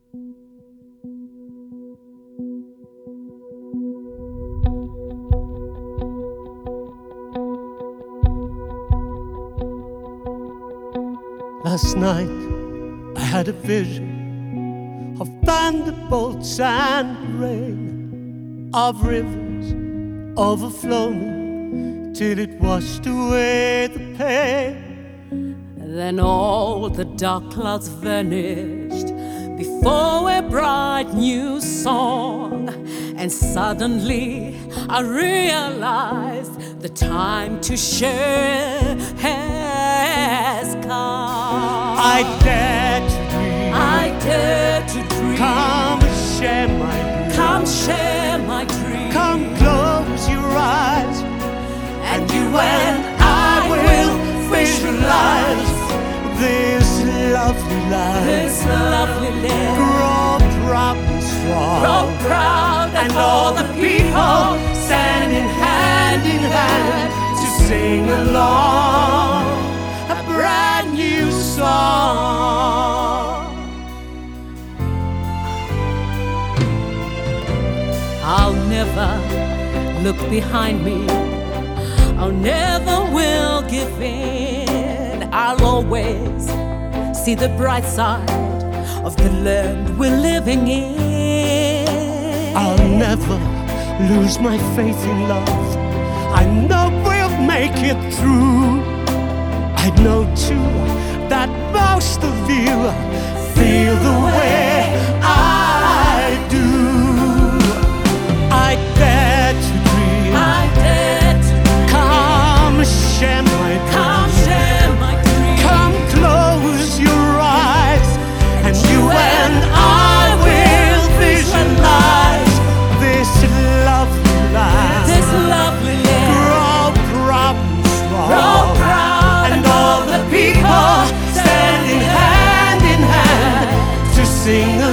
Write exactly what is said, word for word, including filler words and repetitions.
Last night I had a vision of thunderbolts and rain, of rivers overflowing till it washed away the pain. Then all the dark clouds vanished before a bright new song, and suddenly I realized the time to share has come. I dare to dream, I dare to dream. come and share my dream. Come share my dream. Come close your eyes, and and you you and and I I will will visualize visualize this lovely life. this lovely land. Grow proud and strong, Grow proud, and all the people standing hand in hand to sing along a brand new song. I'll never look behind me, I'll never will give in. I'll always see the bright side of the land we're living in. I'll never lose my faith in love. I know we'll make it through. I know too that most of you feel the way I do. I dare to dream, I dare to dream. come share my dream. Come share my dream. Come close your eyes, and you and I will visualize this lovely life. This lovely land. Grow proud and strong, Grow proud, and all the people standing hand in hand to sing